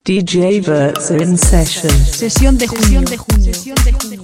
DJ Verts in session. Sesión de junio. Sesión de junio.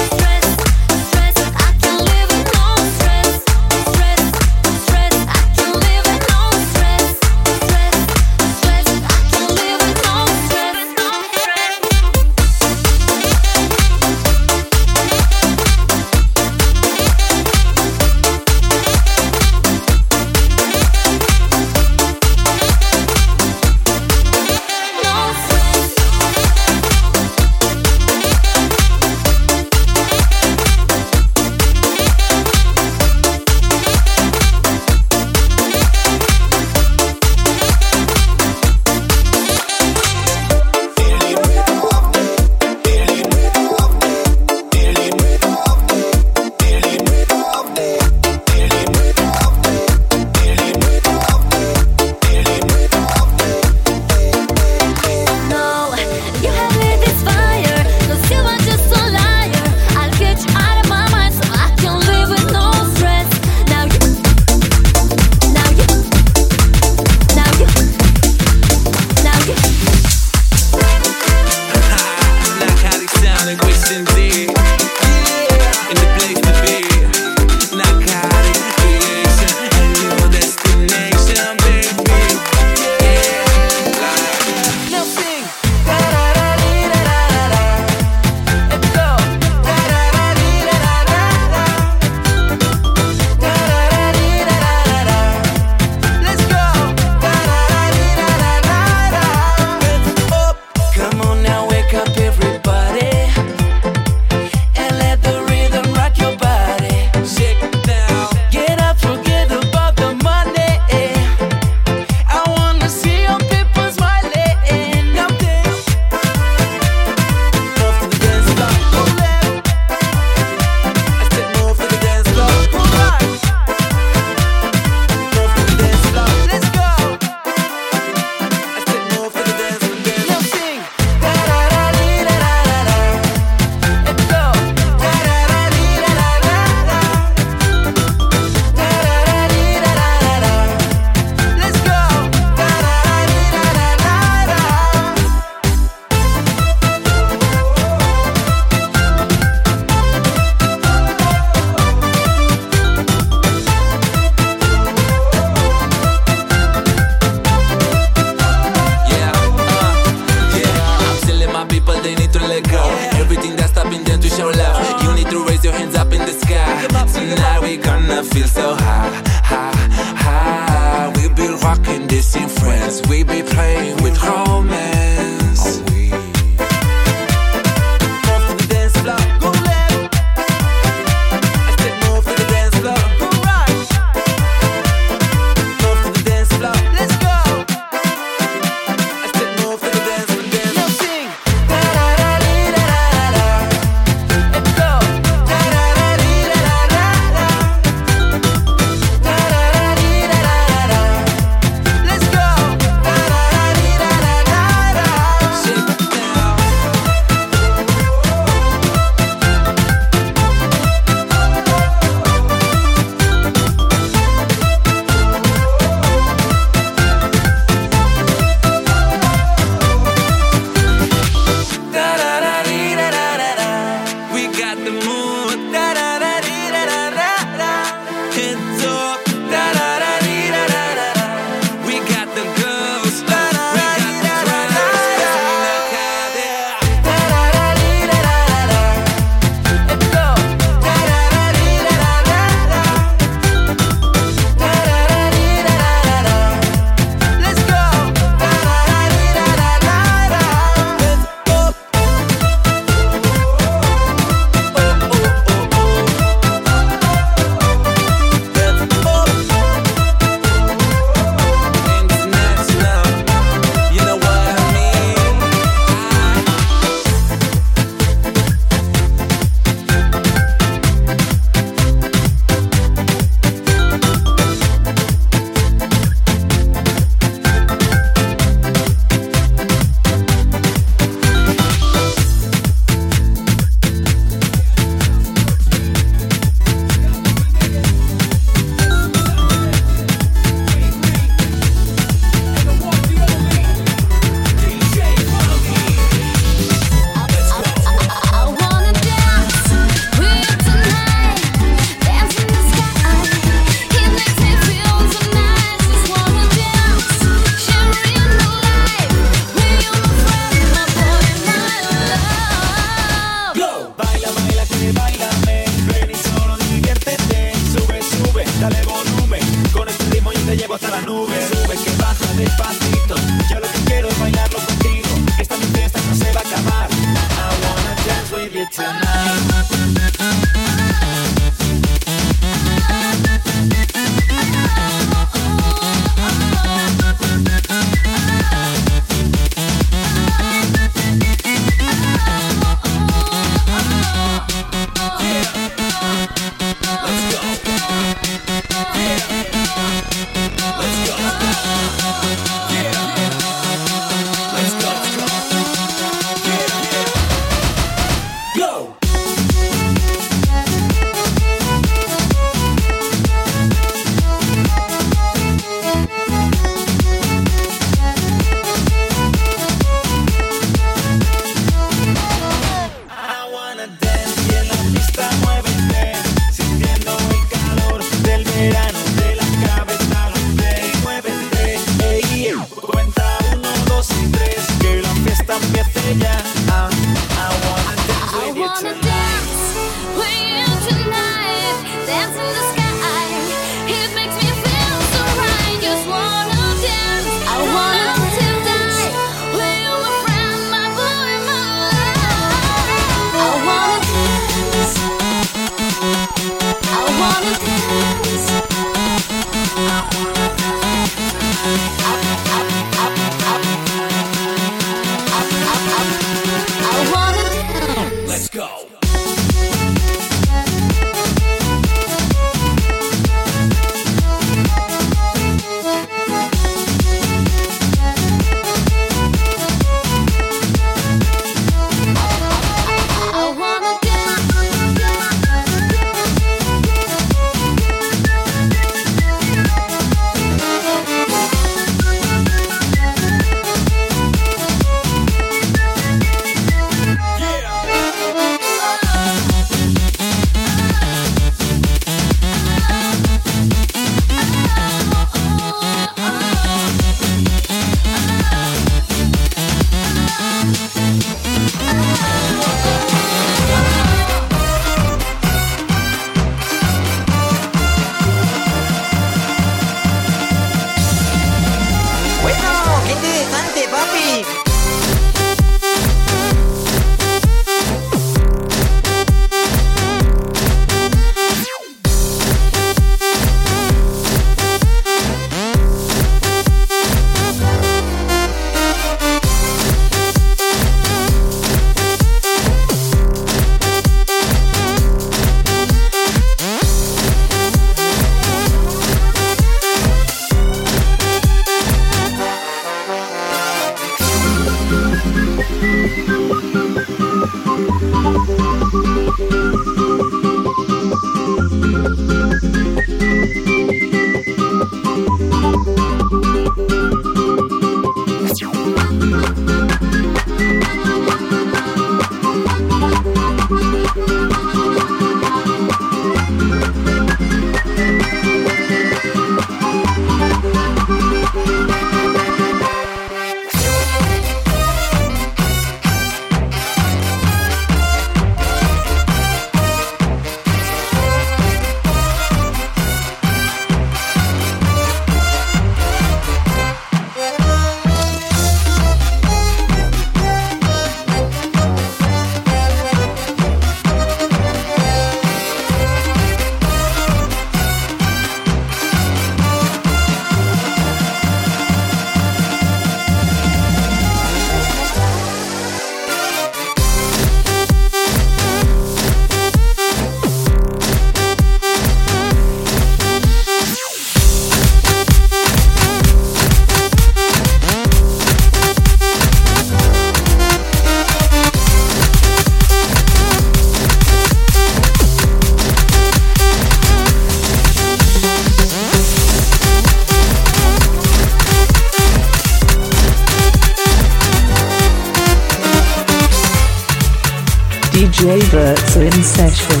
DJ Vertzer in session.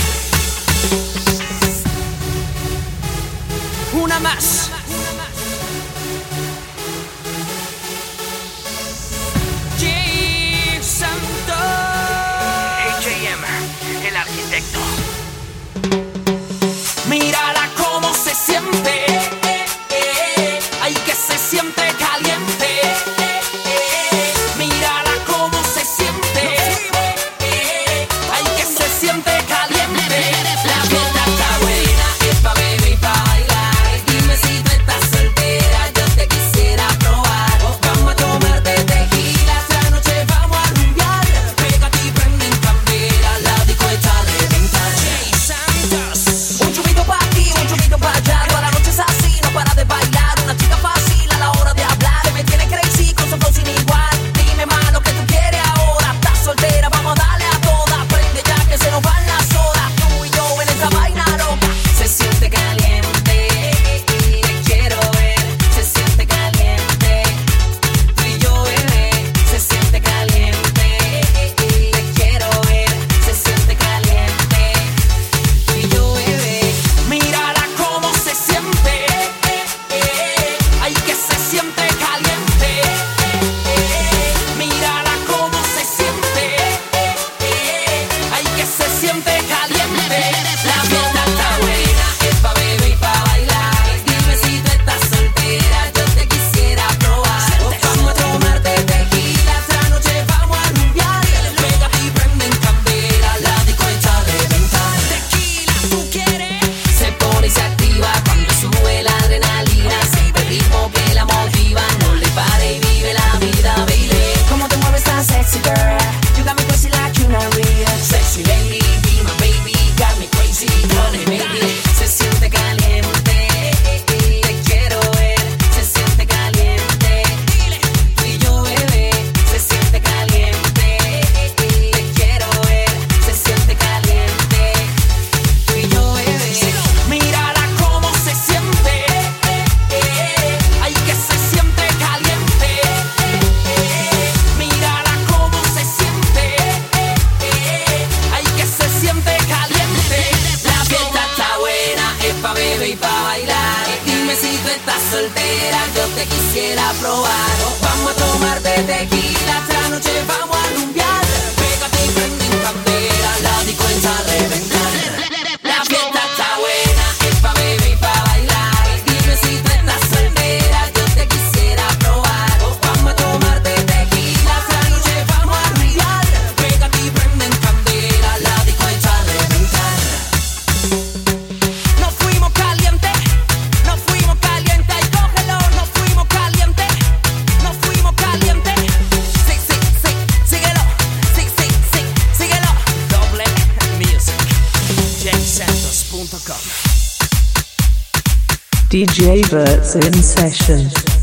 Una más. G. Santo. AJM, el arquitecto. Mírala cómo se siente. Ay, que se siente caliente. Mírala cómo se siente. Ay, que se siente caliente. La fiesta está buena, es pa' beber y pa' bailar. Dime si te probar. Vamos a tomar de tequila, esta noche vamos a rumbear. Pégate y prende en candela, la disco está a reventar. La fiesta está buena, es pa' beber y pa' bailar. Dime si tú estás soltera, yo te quisiera probar. Vamos a tomar de tequila, esta noche vamos a rumbear. Pégate y prende en candela, la disco está a reventar. Nos fuimos calientes, ay cógelo. Nos fuimos calientes, sí, síguelo, sí, síguelo. Doble Music, JSantos.com. DJ Verts in session.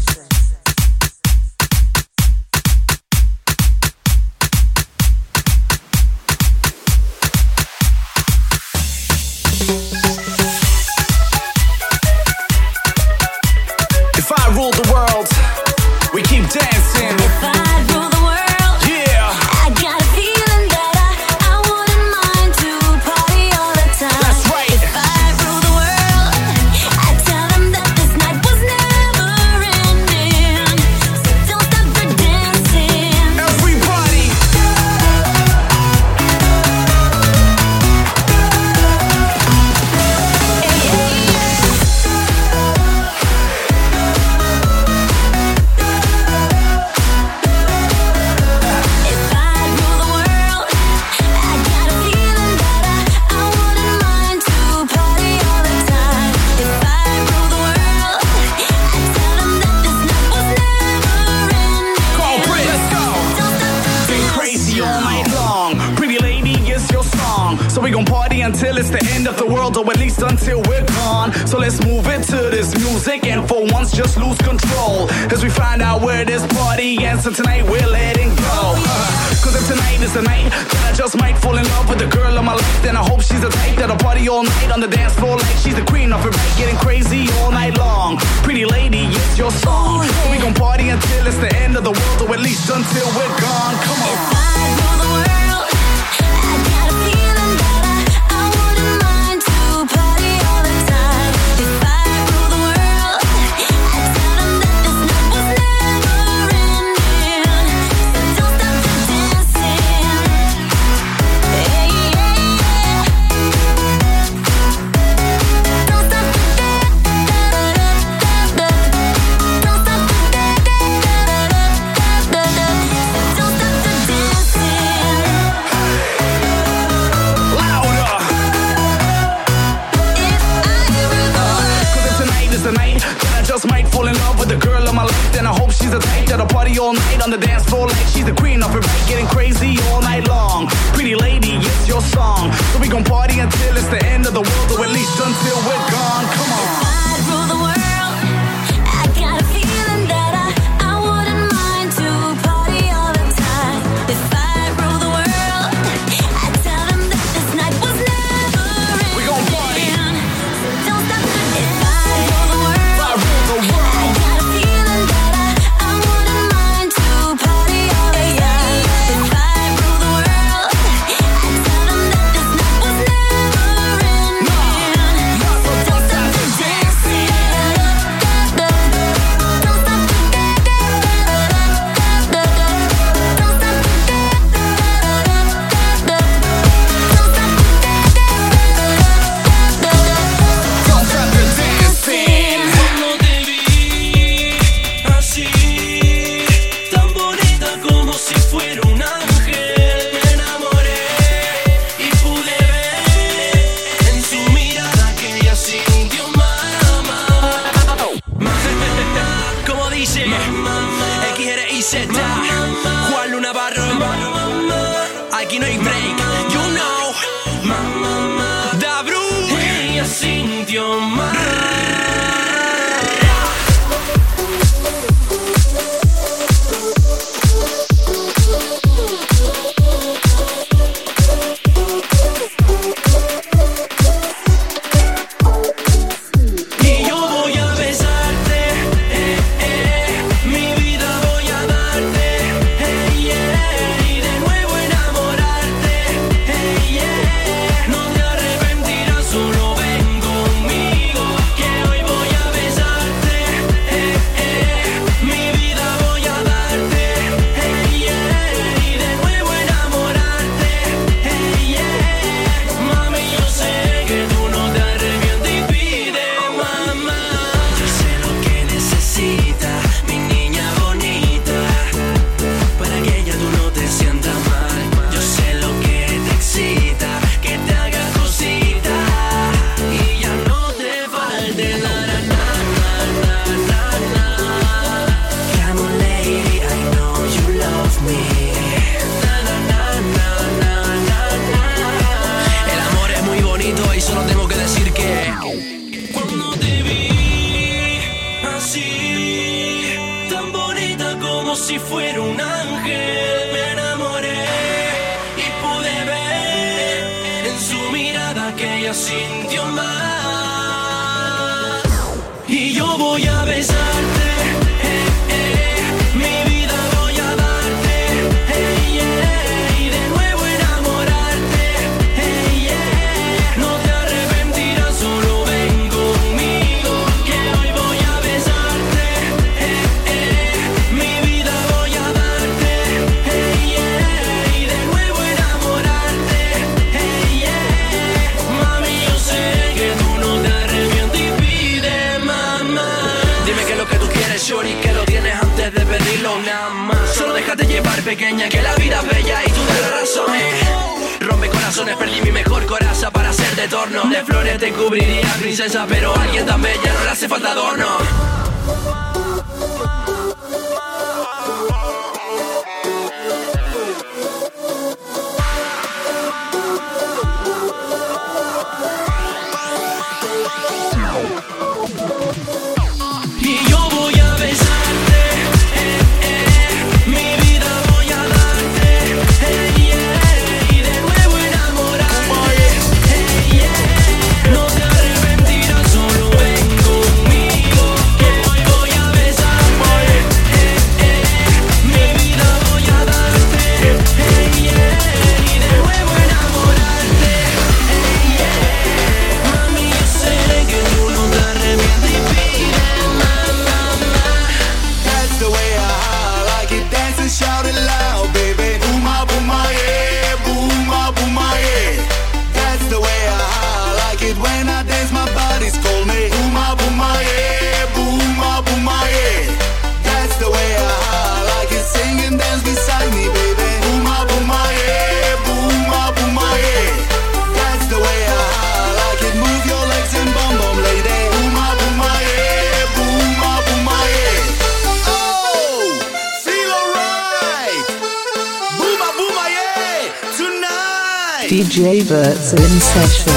If I rule the world, we keep dancing. If I rule the world, Yeah, I got a feeling that I wouldn't mind to party all the time. that's right. If I rule the world, I'd tell them that this night was never ending. So don't stop the dancing. Everybody. If I rule the world, I got a feeling that I wouldn't mind to party all the time. If I rule the world, I'd tell them that this night was never ending. Call Brit, let's go. Don't stop the Been crazy all night long. Pretty lady, it's your song. So we gon' party until it's the end of the world, or at least until we're gone. So let's move it to this music and for once just lose control. As we find out where this party ends, and tonight we're letting go. Cause if tonight is the night, then I just might fall in love with the girl of my life. Then I hope she's the type that'll party all night on the dance floor like she's the queen of her night, getting crazy all night long. Pretty lady, it's your song. So we gon' party until it's the end of the world, or at least until we're gone. Come on. If I rule the world, I got a feeling that I wouldn't mind to party all the time. If I rule the world, I'd tell them that this night was never ending. So don't stop the dancing. Hey, yeah, yeah. Don't stop the Don't stop the dancing. Louder. Cause if tonight is the night, then I just might fall in love with the girl of my life. Then I hope she's the type that'll party all night on the dance floor like she's the queen of her night, getting crazy all night long. Pretty lady, it's your song. So we gon' party until it's the end of the world, or at least until we're gone. Come on. I'd rule the world. I got a feeling that I wouldn't mind to party all the time. If I rule the world, I'd tell them that this night was never ending. We gon' party. So don't stop the If I rule the world, I rule the world. I got a feeling that I wouldn't mind to party all the time. If I rule the world, I'd tell them that this night was never ending. So don't stop the dancing. Don't stop the Don't stop the dancing. Cuando te vi así, tan bonita como si fuera un ángel, me enamoré y pude ver en su mirada que ella sintió mamá. Como dice XRIZ, Juan Luna Barro, aquí no hay break, you know, Da Bru, ella sintió más. Y yo voy a besarte, mi vida voy a darte, y de nuevo enamorarte, no te arrepentirás, solo ven conmigo. si fuera un ángel. Me enamoré y pude ver en su mirada que ella sintió más. Y yo voy a besarte, mi vida voy a darte, y de nuevo enamorarte, no te arrepentirás, solo ven conmigo, que hoy voy a besarte, mi vida voy a darte, y de nuevo enamorarte, mami, yo sé que tú no te arrepientes y pide mamá. Dime qué es lo que tú quieres, shorty, que lo tienes antes de pedirlo nada más. Solo déjate llevar, pequeña, que la vida es bella y tú das la razón, Rompe corazones, perdí mi mejor coraza para hacer de torno. De flores te cubriría, princesa, pero a alguien tan bella no le hace falta adorno. Y yo voy a besarte, mi vida voy a darte, y de nuevo enamorarte, no te arrepentirás, solo ven conmigo, que hoy voy a besarte, mi vida voy a darte, y de nuevo enamorarte, mami, yo sé que tú no te arrepientes y pide mamá. That's the way I like it. Dance and shout it loud, baby. Booma, booma, yeah. Booma, booma, yeah. That's the way I like it. When I dance, my body's call me. Booma, booma, yeah. Booma, booma, yeah. That's the way I like it. Sing and dance beside me, baby. Booma, booma, yeah. Booma, booma, yeah. That's the way I like it. Move your legs and bum bum, lady. Booma, booma, yeah. Booma, booma, yeah. Oh, feel alright. Booma, booma, yeah. Tonight. DJ Verts in session.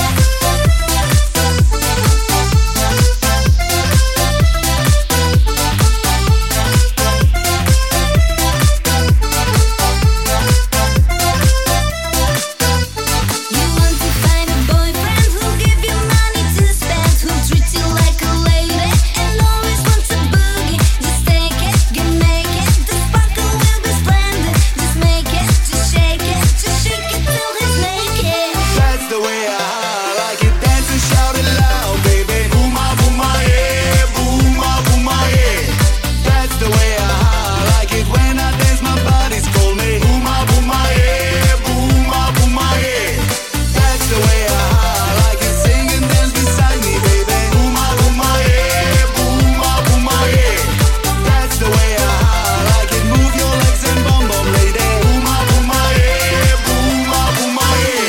You want to find a boyfriend who'll give you money to spend, who'll treat you like a lady and always wants a boogie. Just take it, get naked, the sparkle will be splendid. Just make it, just shake it till he's naked. That's the way I like it. Dance and shout it loud, baby. Booma, booma, yeah. Booma, booma, yeah. That's the way I like it. When I dance, my body's call me. Booma, booma, yeah. Booma, booma, yeah. That's the way I like it. Sing and dance beside me, baby. Booma, booma, yeah. Booma, booma, yeah. That's the way I like it. Move your legs and bum bum, lady. Booma, booma, yeah. Booma, booma, yeah.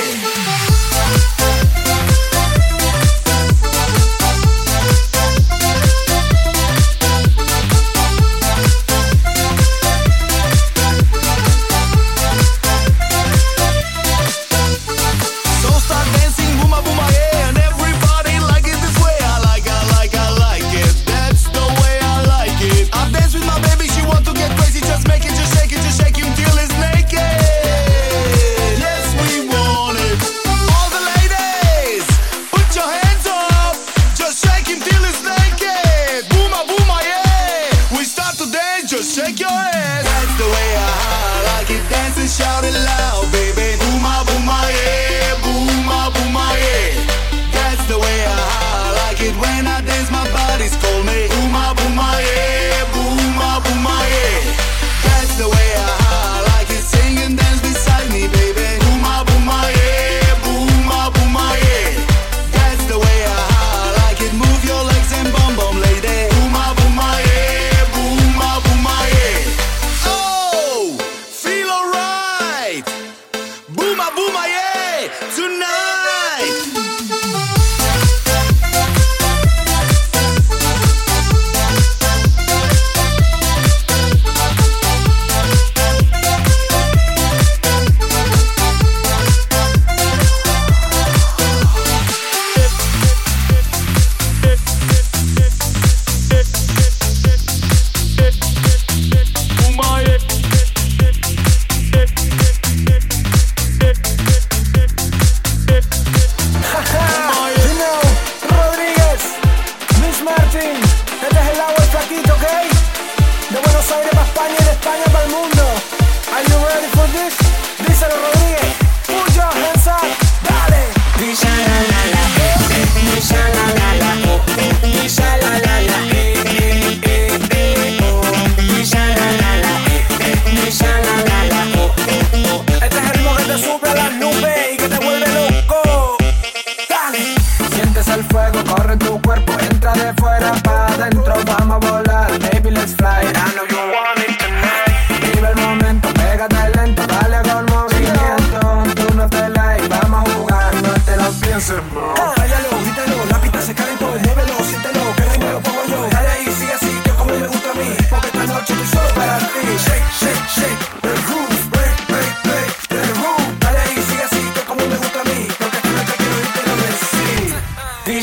So start dancing, booma booma yeah, and everybody like it this way. I like it. That's the way I like it. I dance with my baby, she want to get crazy. Just make it, just shake it until it's naked. Yes, we want it. All the ladies, put your hands up. Just shake him till it's naked. Booma booma yeah. We start to dance, just shake your ass. That's the way I like it. Dance and shout it loud, baby. Booma booma yeah. Booma booma yeah. That's the way I like it. When I dance, my body's call me. Booma booma yeah. Booma booma yeah. That's the way I like it. Sing and dance beside me, baby. Booma booma yeah. Booma booma yeah. That's the way I like it. Move your legs and bum bum, lady. Booma booma yeah. Booma booma yeah. Oh, feel alright. Booma booma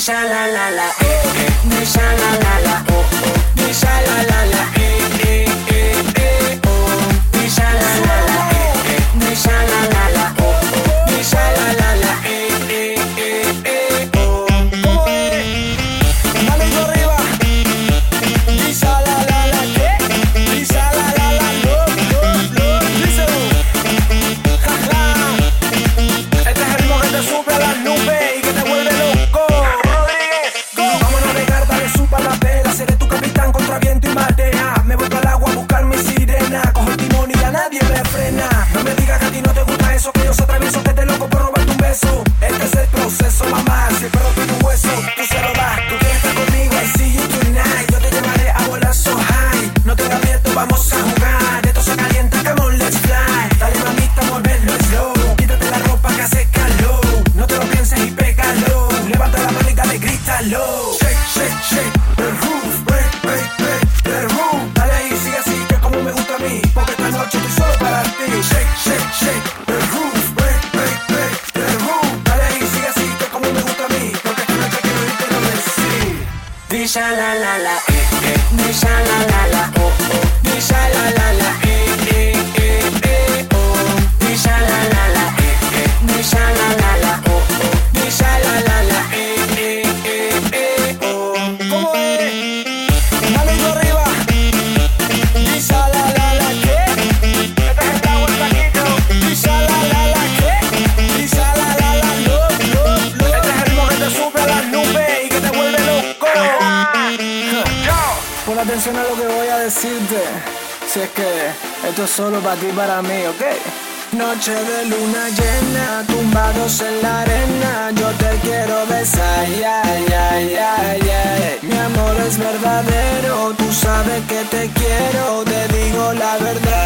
Disha la la la, disha la la la, disha la la la, disha la la la, disha la la la, disha la la la, ¿cómo es? Manito arriba. Disha la la la, ¿qué? Disha la la la, díselo. Ja ja. Este es el ritmo que te sube a las nubes y que te vuelve loco. Rodríguez, go. Vamos a navegar, dale supa la vela. Seré tu capitán contra viento y marea. Me voy para el agua a buscar mi sirena. Cojo el timón y ya nadie me frena. No me digas que a ti no te gusta eso, que yo soy travieso, que te loco por robarte un beso. Este es el proceso, mamá. Si el perro pide un hueso, tú se lo das. Tú quieres estar conmigo, I see you tonight. Yo te llevaré a volar so high. No tengas miedo, vamos a jugar. Esto se calienta, come on, let's fly. Dale mamita, moverlo slow. Quítate la ropa que hace calor. No te lo pienses y pégalo. Levanta la mano y dale, grítalo. Shake, shake, shake, the roof, break, break, break, the roof. Dale ahí, sigue así, que como me gusta a mí. Porque esta noche estoy solo para ti. Shake, shake, shake, the roof, break, break, break, the roof. Dale ahí, sigue así, que como me gusta a mí. Porque esta noche quiero irte lo decir. Disha la la la, disha la la la, disha la la la, disha la la la, disha la la la, disha la la la, ¿cómo es? Manito arriba. Disha la la la, ¿qué? Este es el agua, el taquito. Disha la la la, ¿qué? Disha la la la, lo. Este es el ritmo que te sube a las nubes y que te vuelve loco. Pon atención a lo que voy a decirte. Si es que esto es solo para ti y para mí, ¿ok? Noche de luna llena, tumbados en la arena, yo te quiero besar, mi amor es verdadero, tú sabes que te quiero, te digo la verdad,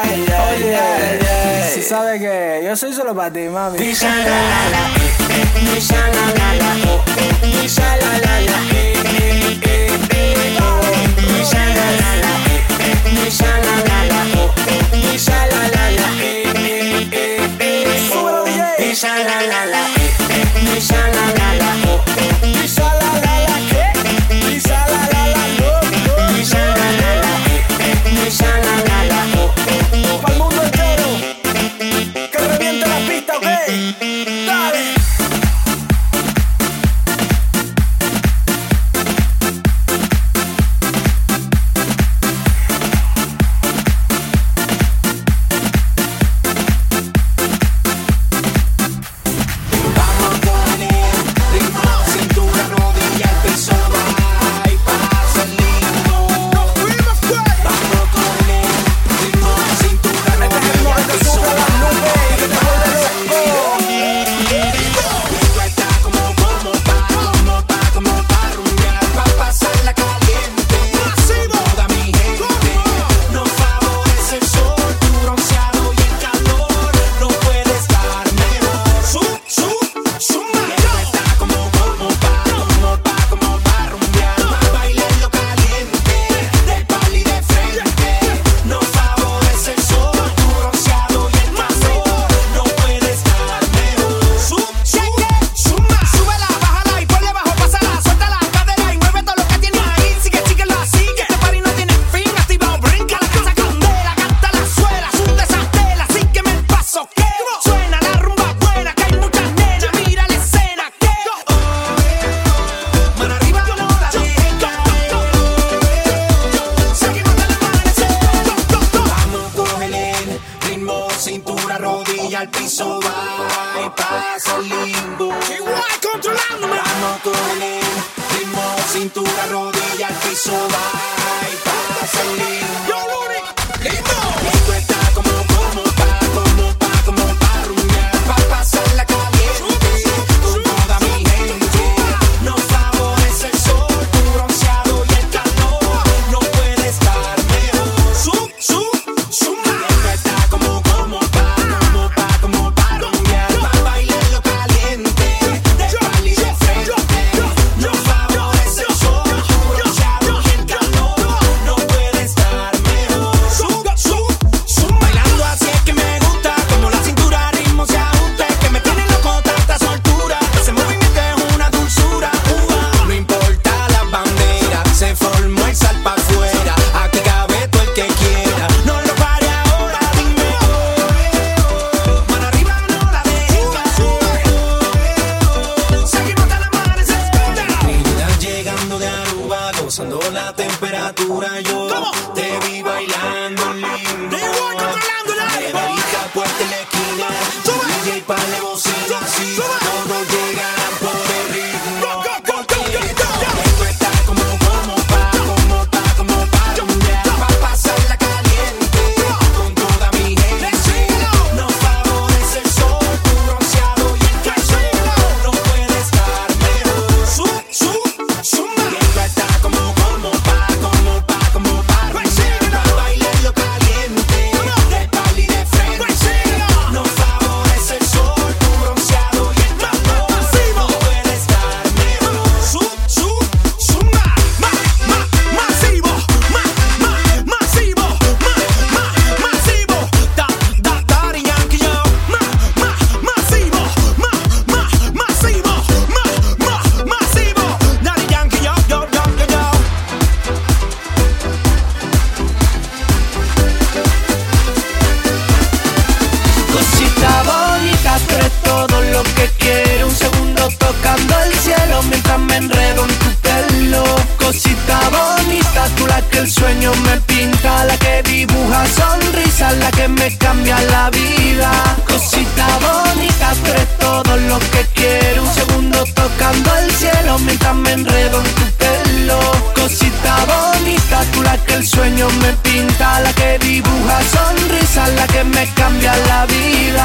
Oye, si sabes que yo soy solo para ti, mami. Disha la la la, disha la la la, disha la la la, disha la la la, disha la la la, disha la la la, disha la la la, disha la la la, disha la la la, ¿qué? Disha la la la, disha la la la, disha la la la, para el mundo entero, que reviente la pista, ¿ok? Dale. Caliente. que me cambia la vida.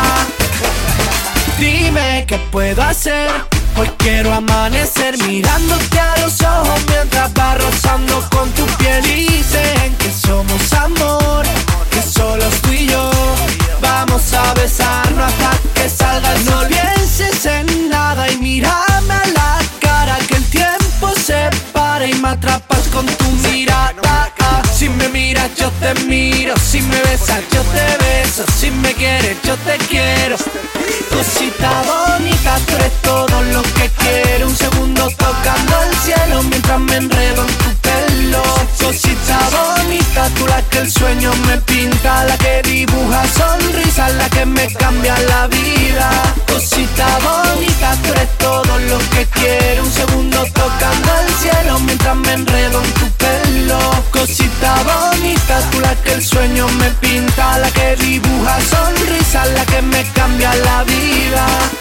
Dime qué puedo hacer, hoy quiero amanecer mirándote a los ojos mientras va rozando con tu piel. Y dicen que somos amor, que solo es tú y yo. Vamos a besarnos hasta que salga el sol. No pienses en nada y mírame a la cara, que el tiempo se para y me atrapas con tu mirada. Si me miras yo te miro, si me besas yo te beso, si me quieres yo te quiero. Cosita bonita, tú eres todo lo que quiero. Un segundo tocando el cielo mientras me enredo en tu pelo. Cosita bonita, tú la que el sueño me pinta, la que dibuja sonrisas, la que me cambia la vida. Cosita bonita, tú eres todo lo que quiero. Un segundo tocando el cielo mientras me enredo en tu pelo. Cosita bonita, tú la que el sueño me pinta, la que dibuja sonrisas, la que me cambia la vida.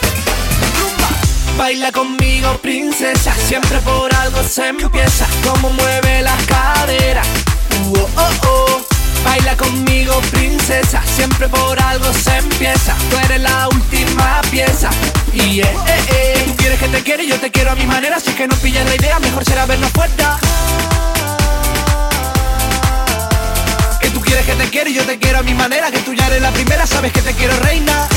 Baila conmigo, princesa, siempre por algo se empieza. Como mueve las caderas, oh, oh, oh. Baila conmigo, princesa, siempre por algo se empieza. Tú eres la última pieza. Y tú quieres que te quiera y yo te quiero a mi manera. Si es que no pillas la idea, mejor será vernos fuera. Que tú quieres que te quiera y yo te quiero a mi manera. Que tú ya eres la primera, sabes que te quiero, reina.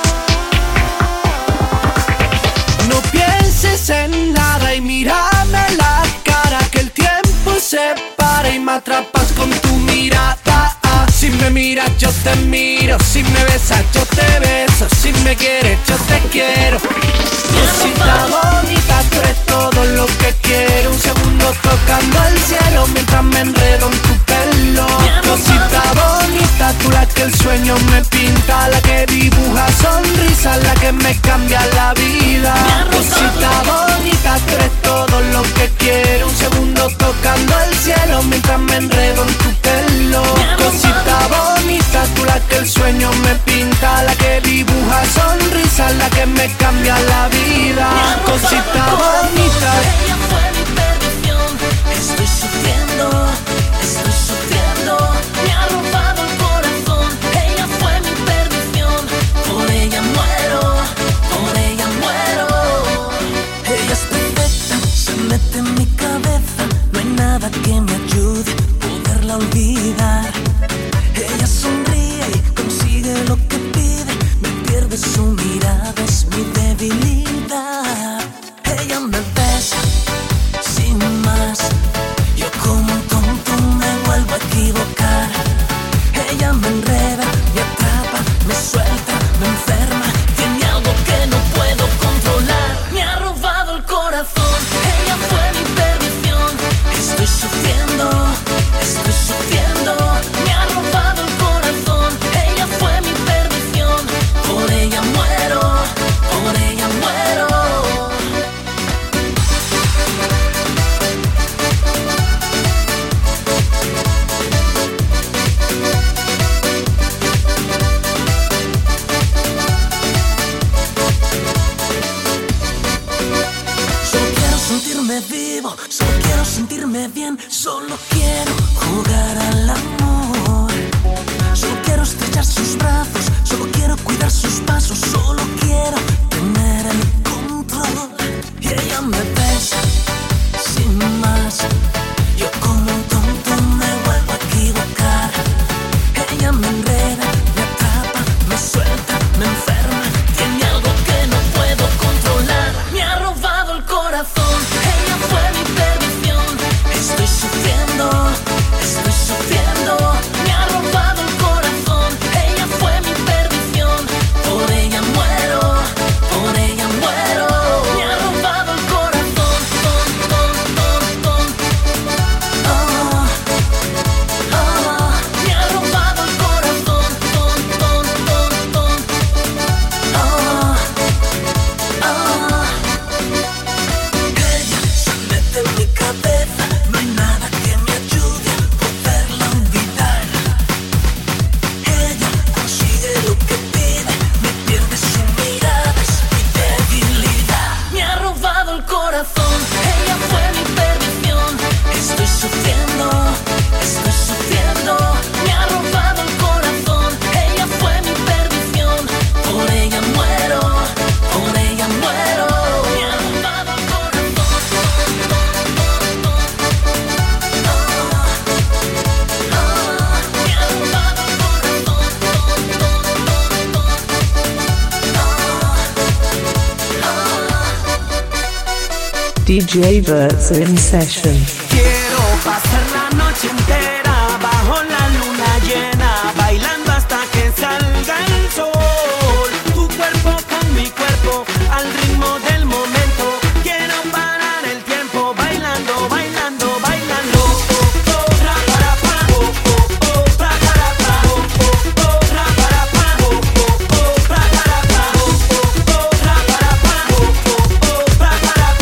No pienses en nada y mírame a la cara, que el tiempo se para y me atrapas con tu mirada. Si me miras yo te miro, si me besas yo te beso, si me quieres yo te quiero. Cosita bonita, tú eres todo lo que quiero. Un segundo tocando el cielo mientras me enredo en tu pelo. Cosita bonita, tú la que el sueño me pinta, la que dibuja sonrisas, la que me cambia la vida. Cosita bonita, tú eres todo lo que quiero. Un segundo tocando el cielo mientras me enredo en tu pelo. Cosita bonita, tú la que el sueño me pinta, la que dibuja sonrisas, la que me cambia la vida. Cosita bonita. Ella fue mi perdición, estoy sufriendo, me ha robado el corazón. Ella fue mi perdición, por ella muero, por ella DJ Verts in session. Quiero pasar la noche entera bajo la luna llena, bailando hasta que salga el sol. Tu cuerpo con mi cuerpo, al ritmo del momento. Quiero parar el tiempo, bailando, bailando, bailando. Ra para pa, ra para pa, ra para pa, ra para pa, ra para pa, ra para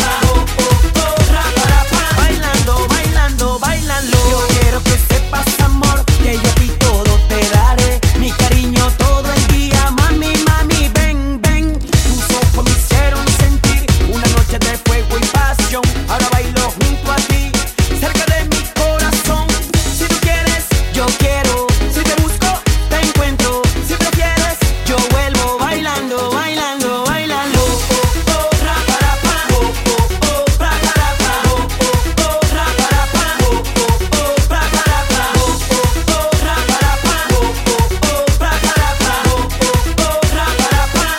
pa, bailando, bailando, bailando. Yo quiero que sepas, amor, que yo a ti todo te daré. Mi cariño todo el día, mami, mami, ven, ven. Tus ojos me hicieron sentir una noche de fuego y pasión. Ahora bailo junto a ti, cerca de mi corazón. Si tú quieres, yo quiero. Si te busco, te encuentro. Si prefieres, yo vuelvo bailando, bailando, bailando. Ra para pa, ra para pa, ra para pa, ra para pa, ra para pa, ra para pa.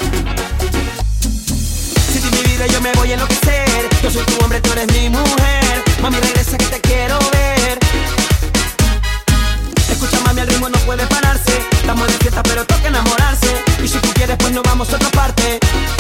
Si de mi vida yo me voy a enloquecer, yo soy tu hombre, tú eres mi mujer. Mami, regresa que te quiero ver. Escucha, mami, el ritmo no puede pararse. Estamos de fiesta pero toca enamorarse. Y si tú quieres pues nos vamos a otra parte.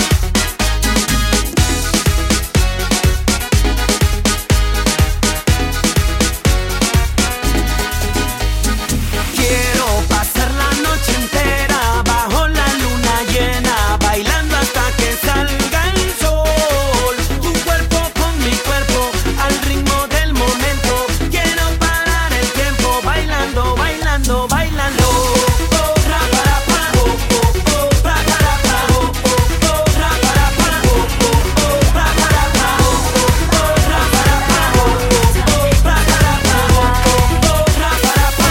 Quiero pasar la noche entera bajo la luna llena, bailando hasta que salga el sol. Tu cuerpo con mi cuerpo, al ritmo del momento. Quiero parar el tiempo, bailando, bailando, bailando. Ra para pa, ra para pa, ra para pa, ra para pa, ra para pa, ra para pa, ra para pa.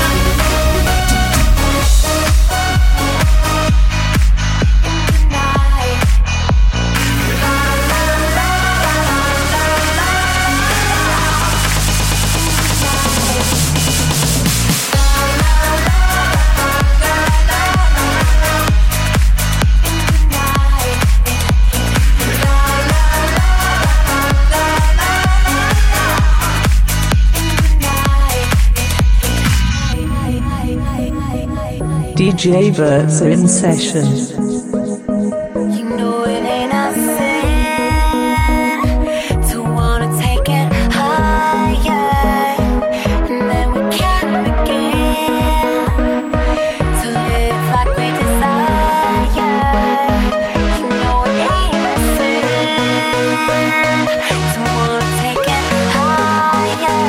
DJ Verts in session. You know it ain't a sin to wanna take it higher, and then we can begin to live like we desire. You know it ain't a sin to wanna take it higher.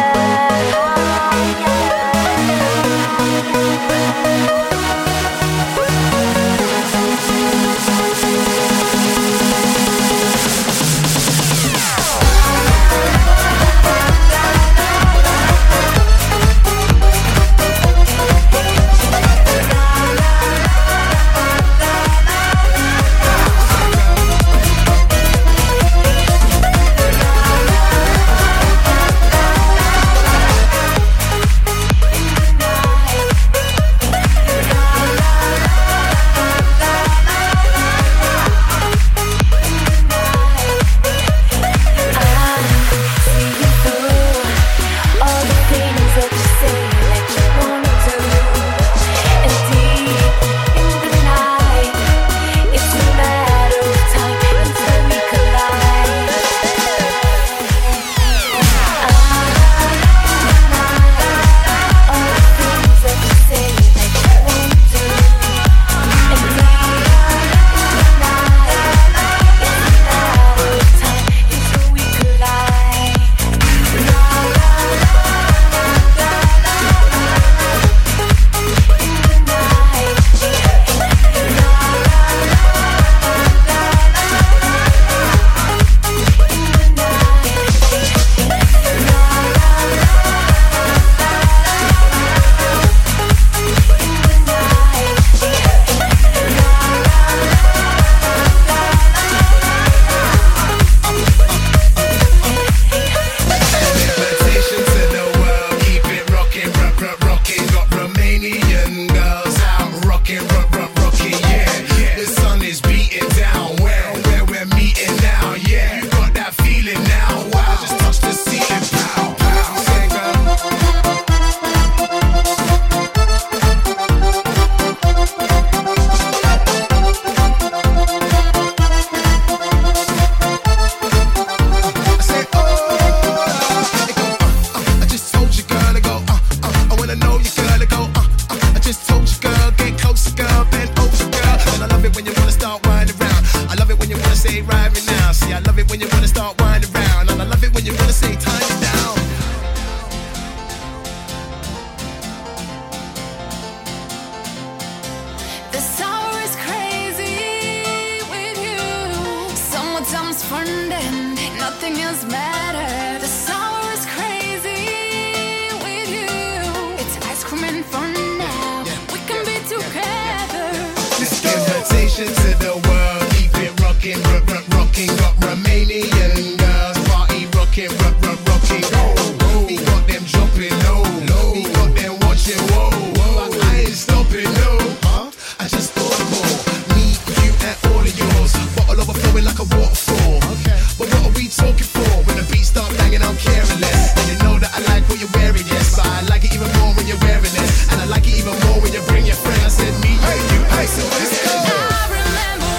fun and nothing else matters. The summer is crazy with you. It's ice cream and fun now. We can be together. This invitation to the world, keep it rocking, rocking. Got Romanian girls, party rocking, rocking. We got them jumping low, we got them watching, whoa. But I ain't stopping, no. I just thought more. Me, you, and all of yours. Bottle overflowing like a waterfall. But what are we talking for? When the beat start banging, I'm careless. And you know that I like what you're wearing, yes. But I like it even more when you're wearing it. And I like it even more when you bring your friend. I said me, you, so let's go. I remember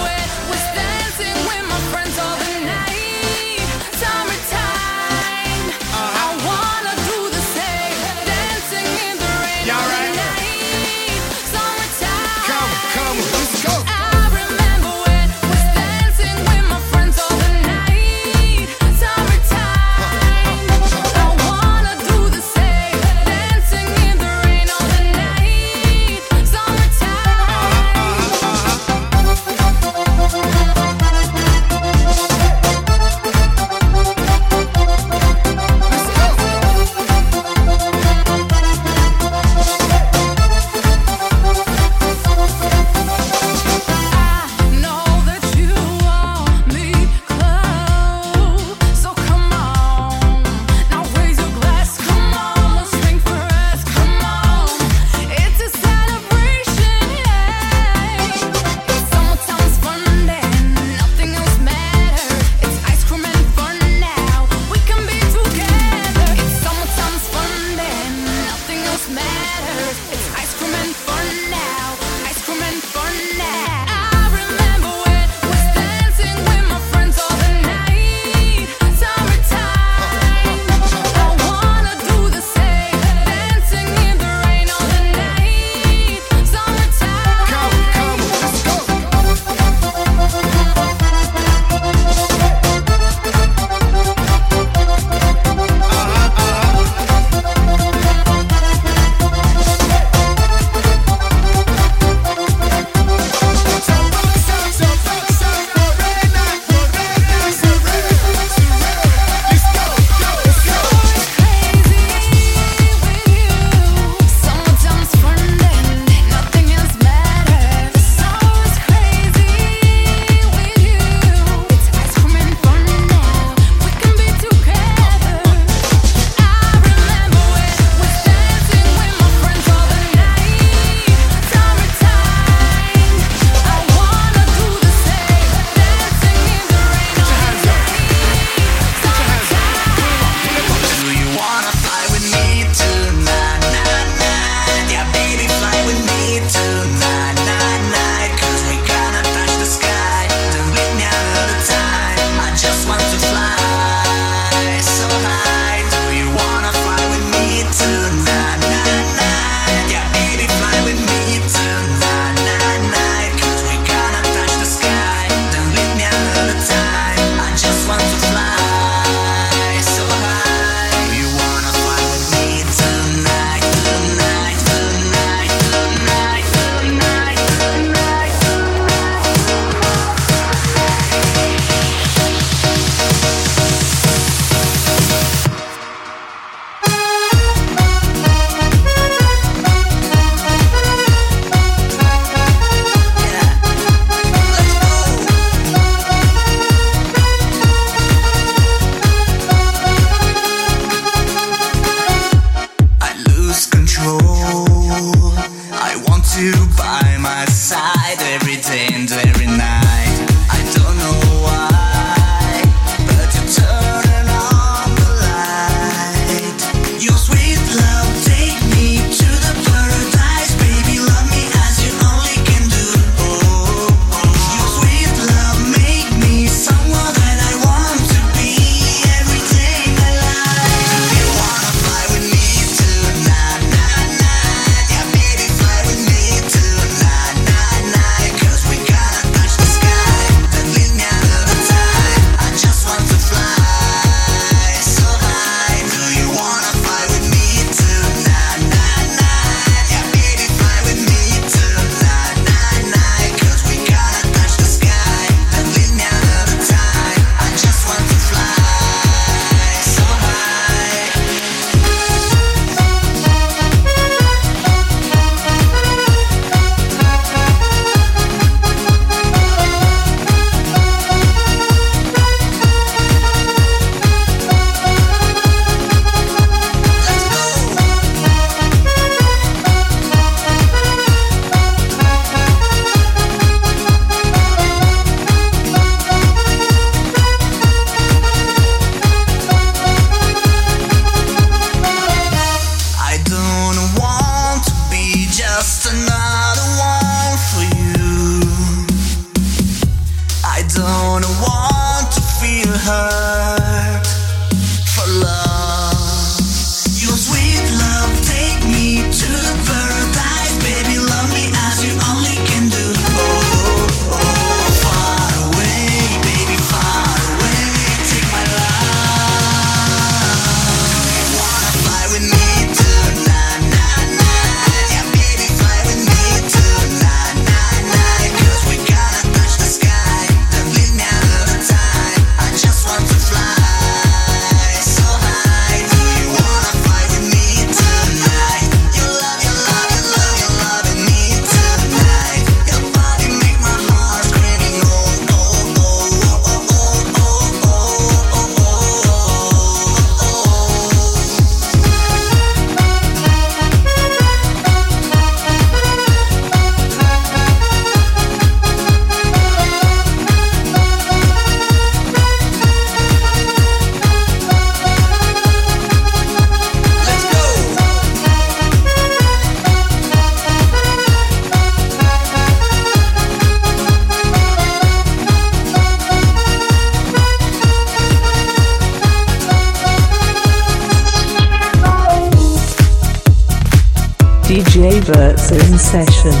Verts are in session.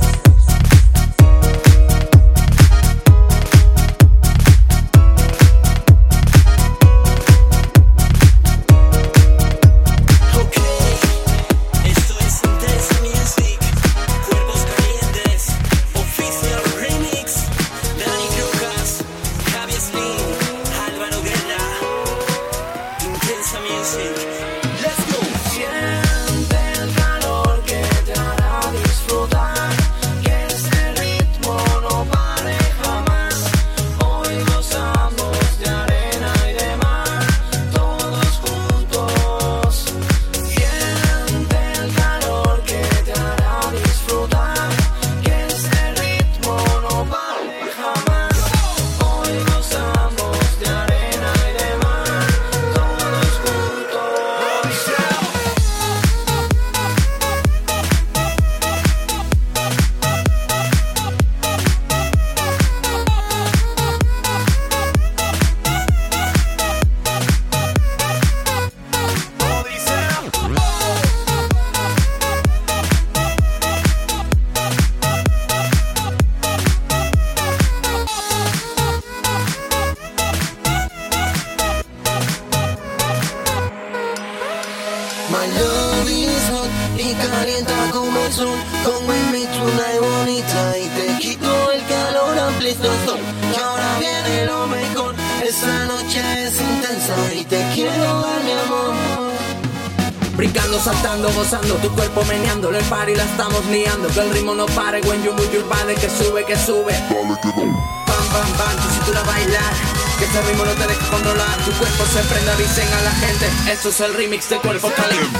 My love is hot y calienta como el sol. Como invito una bonita y te quito el calor amplio sol. Que ahora viene lo mejor. Esta noche es intensa y te quiero dar mi amor. Brincando, saltando, gozando, tu cuerpo meneándolo, el party la estamos liando. Que el ritmo no pare, when you move your body, que sube, que sube. Bam, bam, bam, tu cintura bailar, que ese ritmo no te deja controlar. Tu cuerpo se prende, dicen a la gente, esto es el remix de Cuerpo Caliente.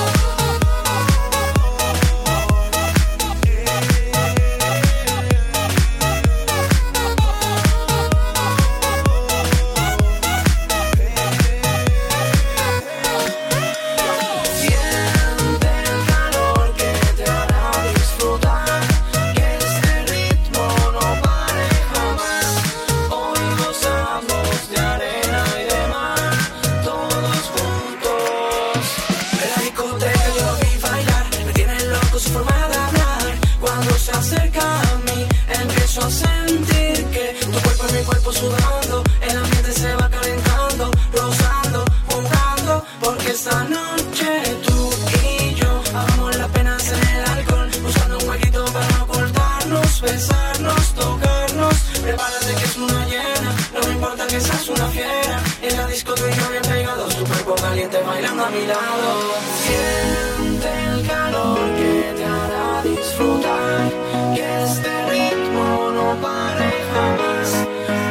Sudando, el ambiente se va calentando, rozando, jugando, porque esta noche tú y yo hagamos la pena en el alcohol, buscando un huequito para ocultarnos, besarnos, tocarnos. Prepárate que es una llena, no me importa que seas una fiera. En la disco tú y yo bien pegados, tu cuerpo caliente bailando a mi lado. Siente el calor que te hará disfrutar, que este ritmo no pare jamás.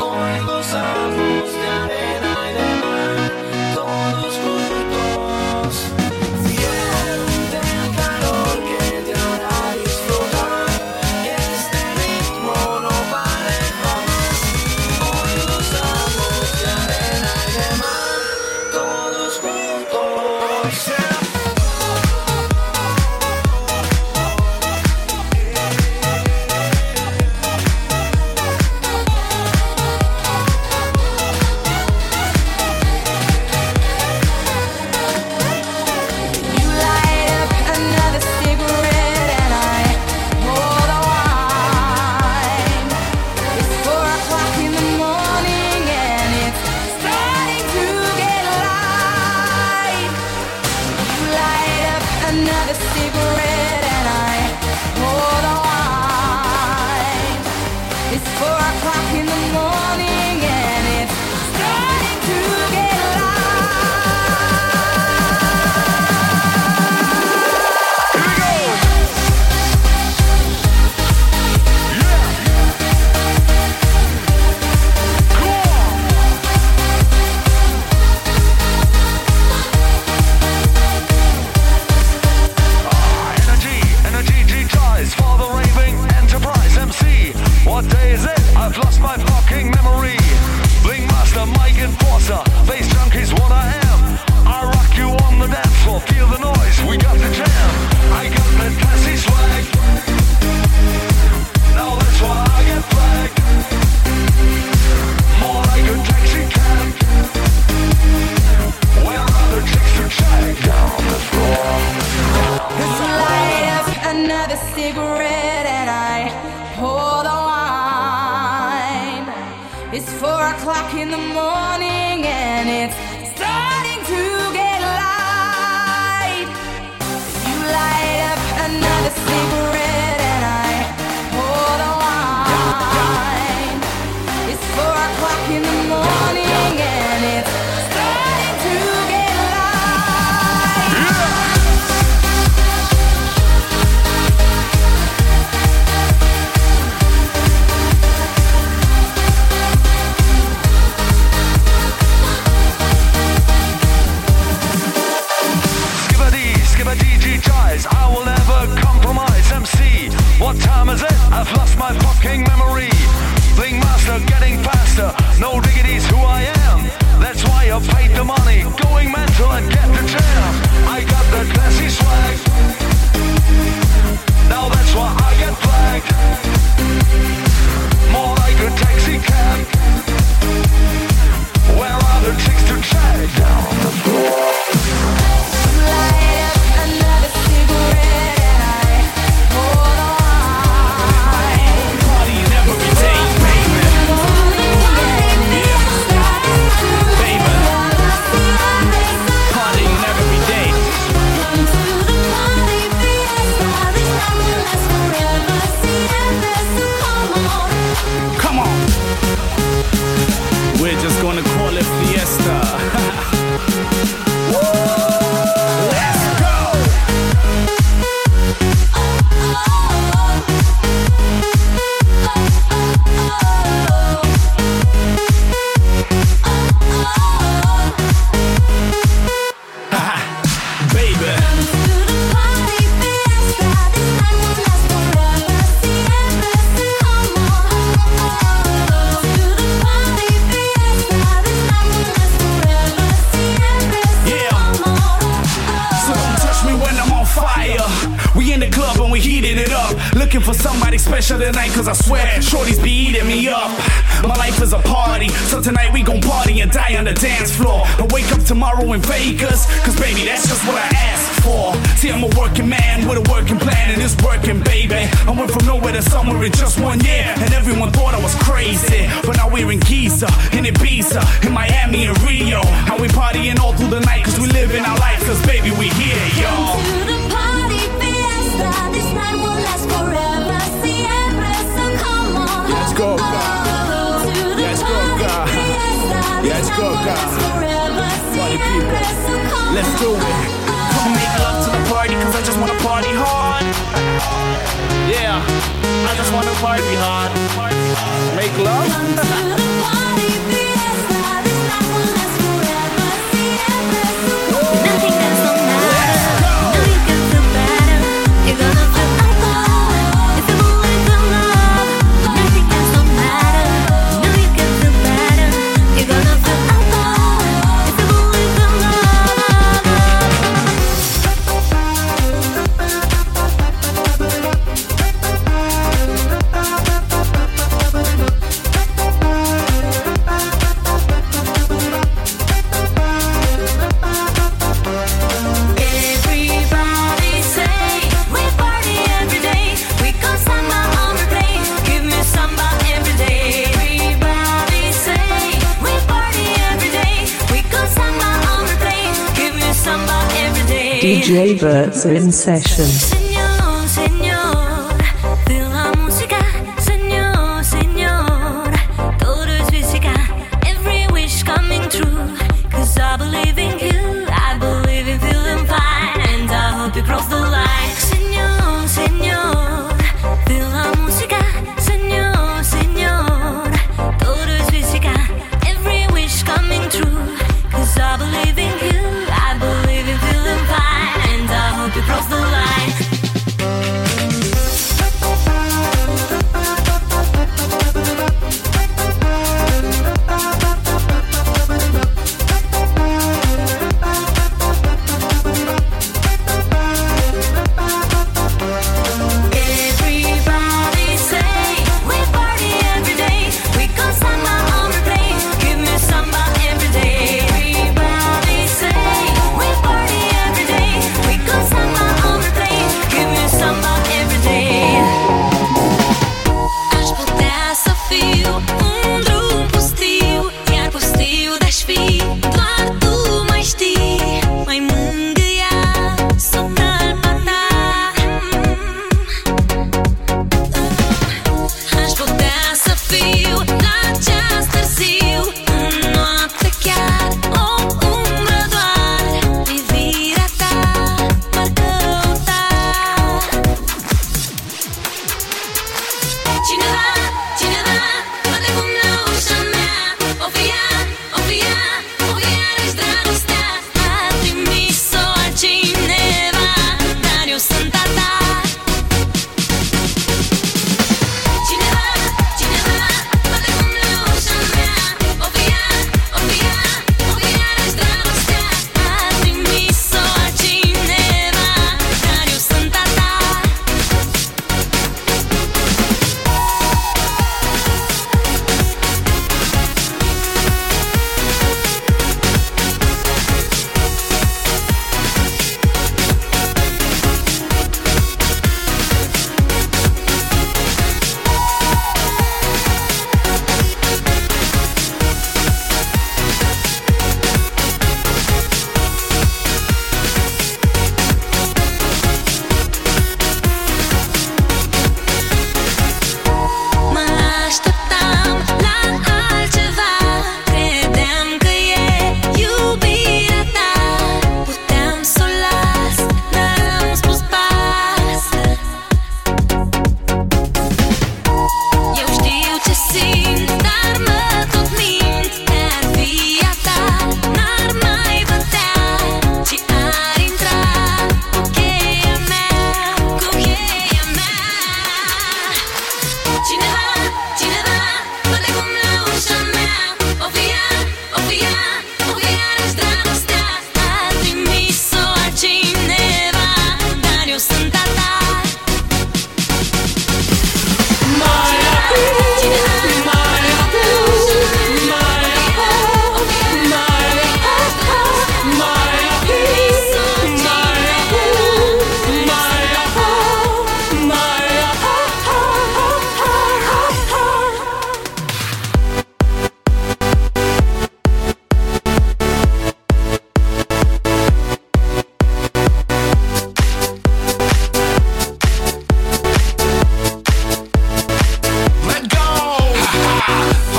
Gozamos de arena y de mar, todos juntos. Siente el calor que te hará disfrutar, que este ritmo no pare jamás. Hoy gozamos de arena y de mar, todos juntos. What day is it? It's 4 o'clock in the morning and it's starting to get light. You light up another cigarette and I pour the wine. It's 4 o'clock in the morning and it's starting to get light. I will never compromise. MC, what time is it? I've lost my fucking memory. Bling master, getting faster. No diggity's who I am. That's why I paid the money. Going mental and get the jam. I got the classy swag. Now that's why I get flagged. More like a taxi cab. Where are the chicks to check? Down on the floor. We're just gonna call it fiesta. Let's go! Baby. We in the club and we heating it up. Looking for somebody special tonight, cause I swear shorties be eating me up. My life is a party, so tonight we gon' party and die on the dance floor. I wake up tomorrow in Vegas, cause baby that's just what I asked for. See, I'm a working man with a working plan and it's working, baby. I went from nowhere to somewhere in just 1 year, and everyone thought I was crazy. But now we're in Giza, in Ibiza, in Miami and Rio. And we partying all through the night, cause we living our life, cause baby we here, y'all. This night will last forever. Siempre, so come on. Let's go, God. Let's go, God. Let's go, God. Party people, let's do it. Come make love to the party, cause I just wanna party hard. Yeah, I just wanna party hard. Make love. Nothing else will matter. No, you can feel better. You're gonna feel alcohol. If you believe in love, nothing else will matter. No, you can feel better. You're gonna feel alcohol. If you believe in everybody say we party every day. We got samba on replay. Give me samba every day. Everybody say we party every day. We got samba on replay. Give me samba every day. DJ Verts are in session. Señor, señor, feel la música. Señor, señor, todo es física. Every wish coming true. Cause I believe in you. I believe in feeling fine. And I hope you cross the line. Señor, señor, feel la música. Señor, señor, todo es física. Every wish coming true. Cause I believe in you. I believe in feeling fine. And I hope you cross the line.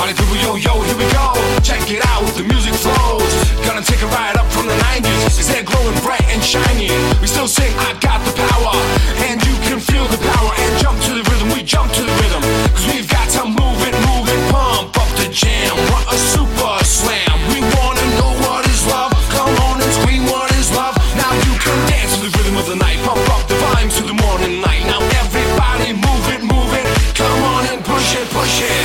Party people, yo, yo, here we go. Check it out, the music flows. Gonna take a ride up from the 90s. Is it glowing bright and shiny? We still sing, I got the power. And you can feel the power. And jump to the rhythm, we jump to the rhythm. Cause we've got to move it, pump up the jam. What a super slam. We wanna know what is love. Come on and scream what is love. Now you can dance to the rhythm of the night. Pump up the volume to the morning light. Now everybody move it, move it. Come on and push it, push it.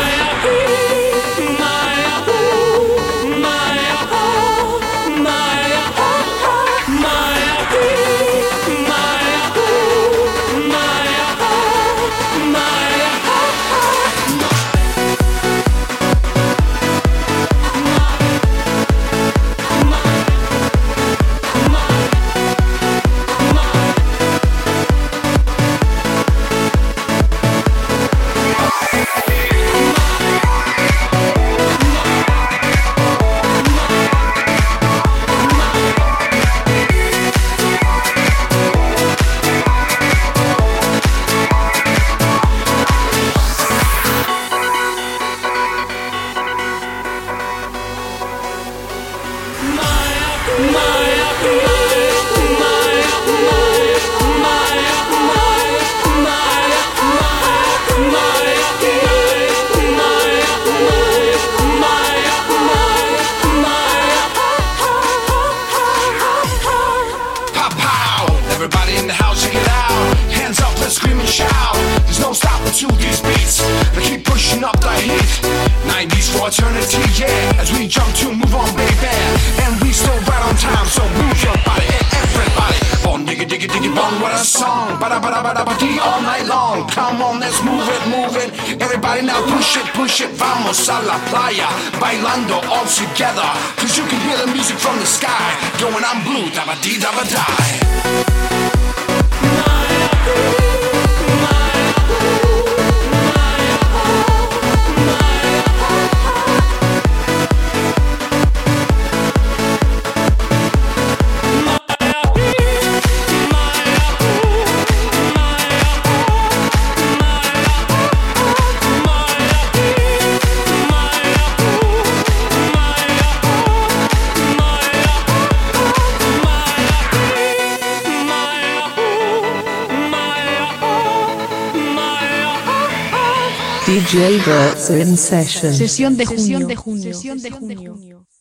Eternity, yeah, as we jump to move on, baby. And we still right on time, so move your body and everybody. Bon diggy diggy diggy bong, what a song. Bada bada bada bada all night long. Come on, let's move it. Everybody now push it. Vamos a la playa, bailando all together. Cause you can hear the music from the sky. Going on blue, dabba dee dabba die. DJ Bert's in session. Sesión de junio.